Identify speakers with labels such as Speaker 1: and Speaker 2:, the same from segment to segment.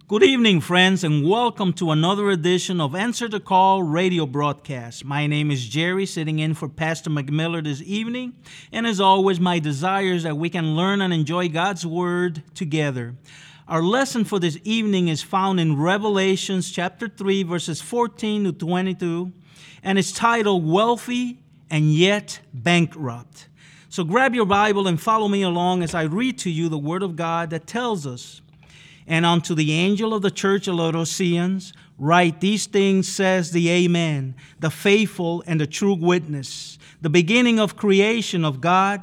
Speaker 1: Good evening, friends, and welcome to another edition of Answer the Call radio broadcast. My name is Jerry, sitting in for Pastor McMiller this evening, and as always, my desire is that we can learn and enjoy God's Word together. Our lesson for this evening is found in Revelations chapter 3, verses 14 to 22, and it's titled, Wealthy and Yet Bankrupt. So grab your Bible and follow me along as I read to you the Word of God that tells us, "And unto the angel of the church of Laodiceans, write these things says the Amen, the faithful and the true witness, the beginning of creation of God.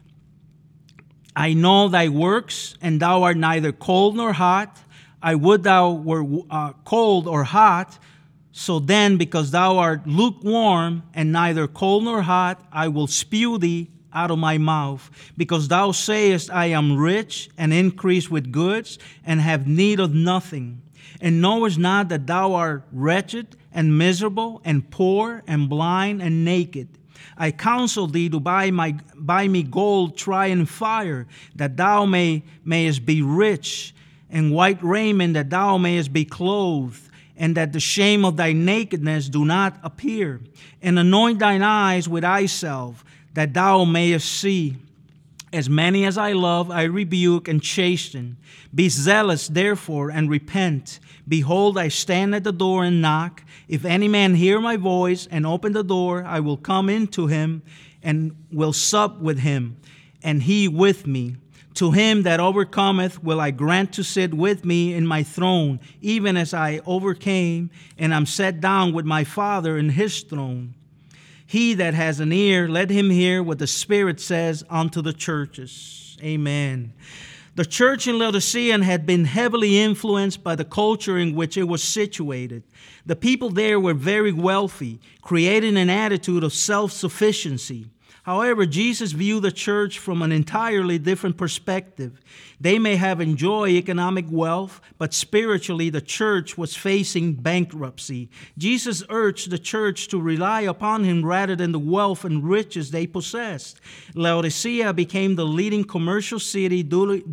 Speaker 1: I know thy works, and thou art neither cold nor hot. I would thou were cold or hot. So then, because thou art lukewarm, and neither cold nor hot, I will spew thee out of my mouth, because thou sayest, I am rich and increase with goods, and have need of nothing, and knowest not that thou art wretched and miserable and poor and blind and naked. I counsel thee to buy me gold tried in fire, that thou mayest be rich, and white raiment, that thou mayest be clothed, and that the shame of thy nakedness do not appear. And anoint thine eyes with eye salve, that thou mayest see. As many as I love, I rebuke and chasten. Be zealous, therefore, and repent. Behold, I stand at the door and knock. If any man hear my voice and open the door, I will come into him and will sup with him, and he with me. To him that overcometh will I grant to sit with me in my throne, even as I overcame, and am set down with my Father in his throne. He that has an ear, let him hear what the Spirit says unto the churches." Amen. The church in Laodicea had been heavily influenced by the culture in which it was situated. The people there were very wealthy, creating an attitude of self-sufficiency. However, Jesus viewed the church from an entirely different perspective. They may have enjoyed economic wealth, but spiritually the church was facing bankruptcy. Jesus urged the church to rely upon him rather than the wealth and riches they possessed. Laodicea became the leading commercial city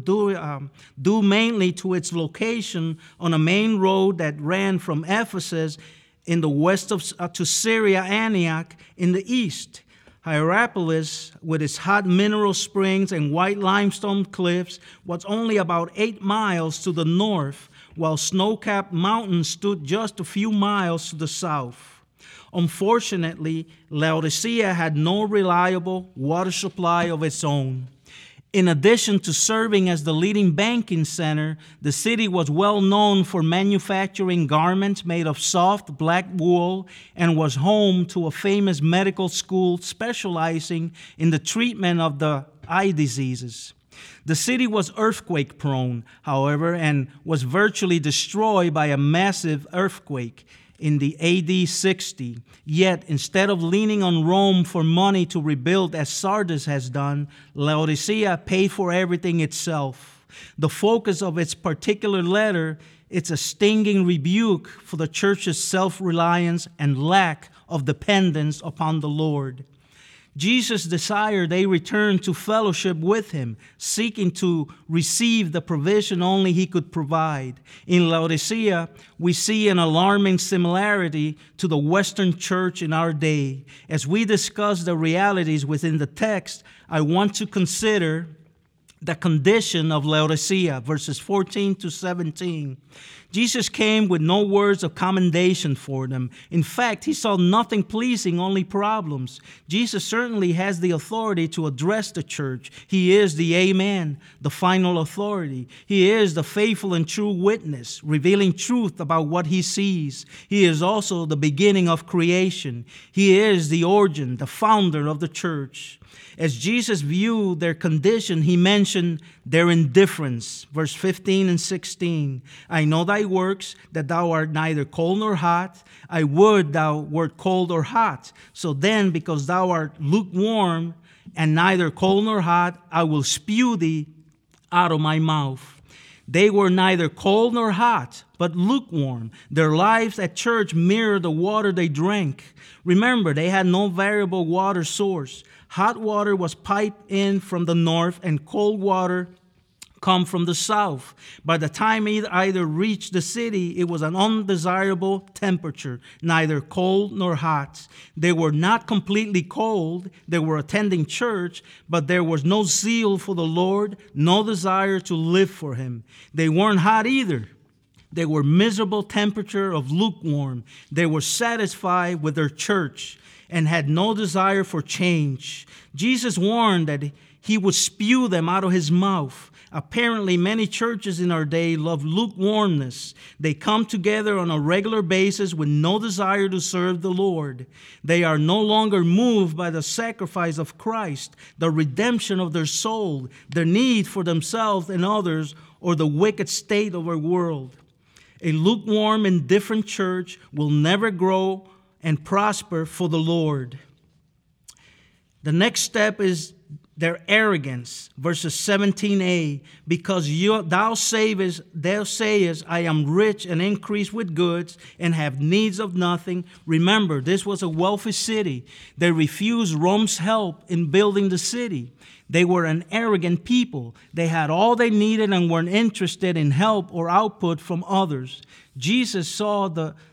Speaker 1: due mainly to its location on a main road that ran from Ephesus in the west to Syria, Antioch in the east. Hierapolis, with its hot mineral springs and white limestone cliffs, was only about 8 miles to the north, while snow-capped mountains stood just a few miles to the south. Unfortunately, Laodicea had no reliable water supply of its own. In addition to serving as the leading banking center, the city was well known for manufacturing garments made of soft black wool and was home to a famous medical school specializing in the treatment of the eye diseases. The city was earthquake-prone, however, and was virtually destroyed by a massive earthquake in the AD 60. Yet, instead of leaning on Rome for money to rebuild as Sardis has done, Laodicea paid for everything itself. The focus of its particular letter is a stinging rebuke for the church's self-reliance and lack of dependence upon the Lord. Jesus desired they return to fellowship with him, seeking to receive the provision only he could provide. In Laodicea, we see an alarming similarity to the Western church in our day. As we discuss the realities within the text, I want to consider the condition of Laodicea, verses 14 to 17. Jesus came with no words of commendation for them. In fact, he saw nothing pleasing, only problems. Jesus certainly has the authority to address the church. He is the Amen, the final authority. He is the faithful and true witness, revealing truth about what he sees. He is also the beginning of creation. He is the origin, the founder of the church. As Jesus viewed their condition, he mentioned their indifference. Verse 15 and 16. I know thy works, that thou art neither cold nor hot. I would thou wert cold or hot. So then, because thou art lukewarm and neither cold nor hot, I will spew thee out of my mouth. They were neither cold nor hot, but lukewarm. Their lives at church mirrored the water they drank. Remember, they had no variable water source. Hot water was piped in from the north, and cold water come from the south. By the time it either reached the city, it was an undesirable temperature, neither cold nor hot. They were not completely cold. They were attending church, but there was no zeal for the Lord, no desire to live for him. They weren't hot either. They were miserable temperature of lukewarm. They were satisfied with their church and had no desire for change. Jesus warned that he would spew them out of his mouth. Apparently, many churches in our day love lukewarmness. They come together on a regular basis with no desire to serve the Lord. They are no longer moved by the sacrifice of Christ, the redemption of their soul, their need for themselves and others, or the wicked state of our world. A lukewarm, indifferent church will never grow and prosper for the Lord. The next step is their arrogance. Verses 17a, because thou sayest, I am rich and increase with goods and have needs of nothing. Remember, this was a wealthy city. They refused Rome's help in building the city. They were an arrogant people. They had all they needed and weren't interested in help or output from others. Jesus saw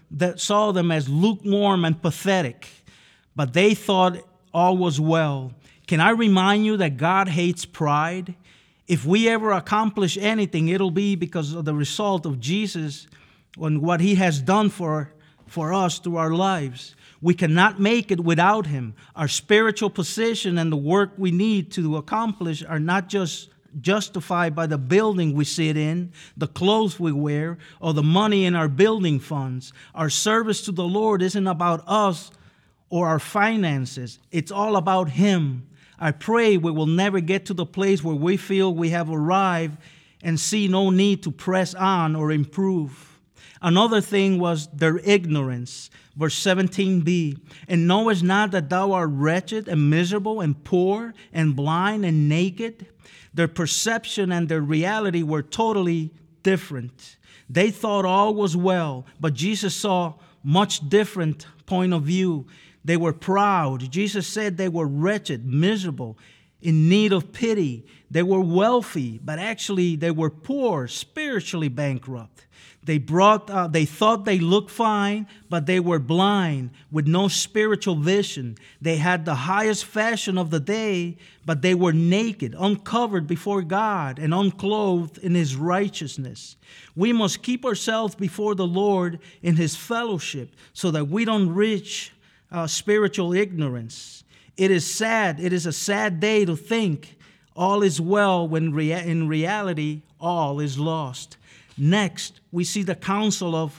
Speaker 1: them as lukewarm and pathetic, but they thought all was well. Can I remind you that God hates pride? If we ever accomplish anything, it'll be because of the result of Jesus and what he has done for us through our lives. We cannot make it without him. Our spiritual position and the work we need to accomplish are not just justified by the building we sit in, the clothes we wear, or the money in our building funds. Our service to the Lord isn't about us or our finances. It's all about him. I pray we will never get to the place where we feel we have arrived and see no need to press on or improve. Another thing was their ignorance. Verse 17b, and knowest not that thou art wretched and miserable and poor and blind and naked? Their perception and their reality were totally different. They thought all was well, but Jesus saw much different point of view. They were proud. Jesus said they were wretched, miserable, in need of pity. They were wealthy, but actually they were poor, spiritually bankrupt. They thought they looked fine, but they were blind with no spiritual vision. They had the highest fashion of the day, but they were naked, uncovered before God, and unclothed in his righteousness. We must keep ourselves before the Lord in his fellowship so that we don't reach spiritual ignorance. It is sad. It is a sad day to think all is well when in reality all is lost. Next, we see the counsel of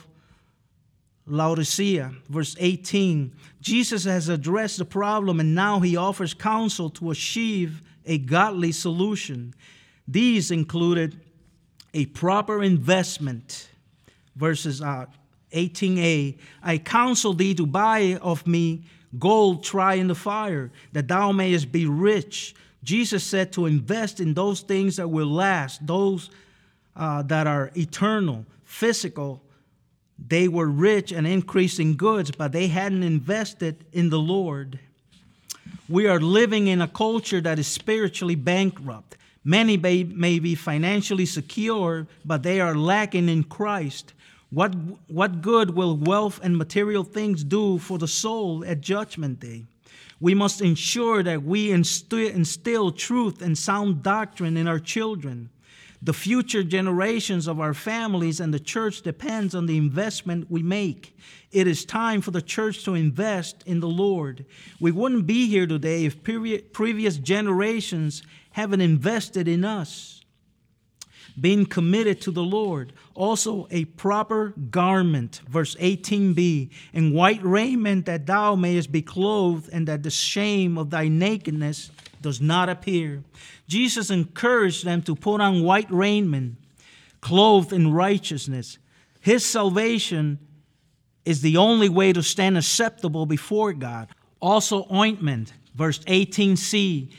Speaker 1: Laodicea, verse 18. Jesus has addressed the problem and now he offers counsel to achieve a godly solution. These included a proper investment. Verses 18a, I counsel thee to buy of me gold tried in the fire, that thou mayest be rich. Jesus said to invest in those things that will last, those that are eternal, physical. They were rich and increasing goods, but they hadn't invested in the Lord. We are living in a culture that is spiritually bankrupt. Many may be financially secure, but they are lacking in Christ. What good will wealth and material things do for the soul at Judgment Day? We must ensure that we instill truth and sound doctrine in our children. The future generations of our families and the church depends on the investment we make. It is time for the church to invest in the Lord. We wouldn't be here today if previous generations haven't invested in us. Being committed to the Lord. Also a proper garment, verse 18b, and white raiment that thou mayest be clothed, and that the shame of thy nakedness does not appear. Jesus encouraged them to put on white raiment, clothed in righteousness. His salvation is the only way to stand acceptable before God. Also ointment, verse 18c,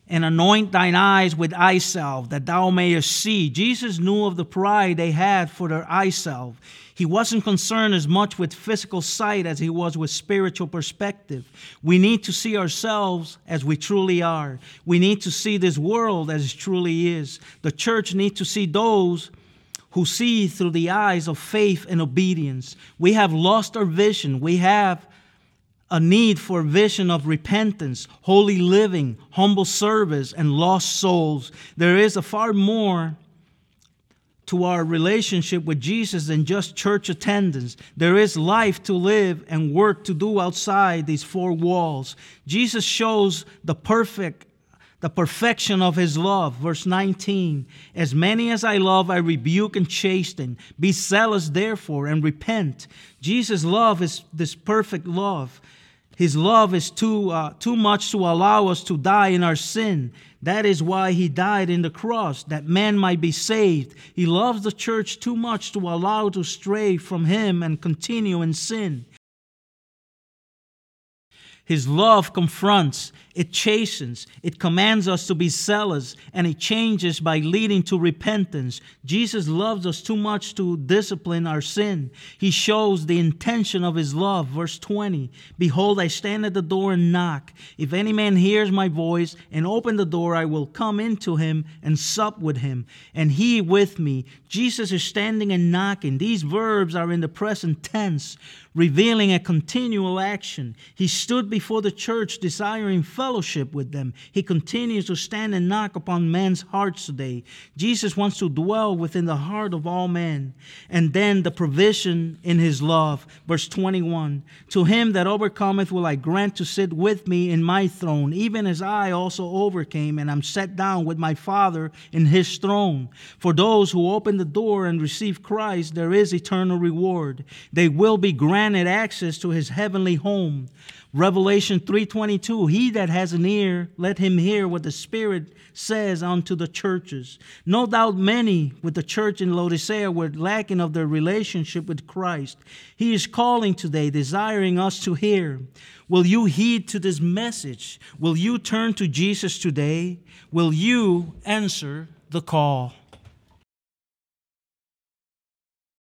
Speaker 1: and anoint thine eyes with eye salve, that thou mayest see. Jesus knew of the pride they had for their eye salve. He wasn't concerned as much with physical sight as he was with spiritual perspective. We need to see ourselves as we truly are. We need to see this world as it truly is. The church needs to see those who see through the eyes of faith and obedience. We have lost our vision. We have a need for a vision of repentance, holy living, humble service, and lost souls. There is a far more to our relationship with Jesus than just church attendance. There is life to live and work to do outside these four walls. Jesus shows the perfection of his love. Verse 19, as many as I love, I rebuke and chasten. Be zealous, therefore, and repent. Jesus' love is this perfect love. His love is too much to allow us to die in our sin. That is why he died in the cross, that man might be saved. He loves the church too much to allow to stray from him and continue in sin. His love confronts, it chastens, it commands us to be zealous, and it changes by leading to repentance. Jesus loves us too much to discipline our sin. He shows the intention of his love. Verse 20, behold, I stand at the door and knock. If any man hears my voice and open the door, I will come into him and sup with him, and he with me. Jesus is standing and knocking. These verbs are in the present tense, revealing a continual action. He stood before the church desiring fellowship with them. He continues to stand and knock upon men's hearts today. Jesus wants to dwell within the heart of all men. And then the provision in his love. Verse 21, to him that overcometh will I grant to sit with me in my throne, even as I also overcame and am set down with my Father in his throne. For those who open the door and receive Christ, there is eternal reward. They will be granted access to his heavenly home. Revelation 3:22, he that has an ear, let him hear what the Spirit says unto the churches. No doubt many with the church in Laodicea were lacking of their relationship with Christ. He is calling today, desiring us to hear. Will you heed to this message? Will you turn to Jesus today? Will you answer the call?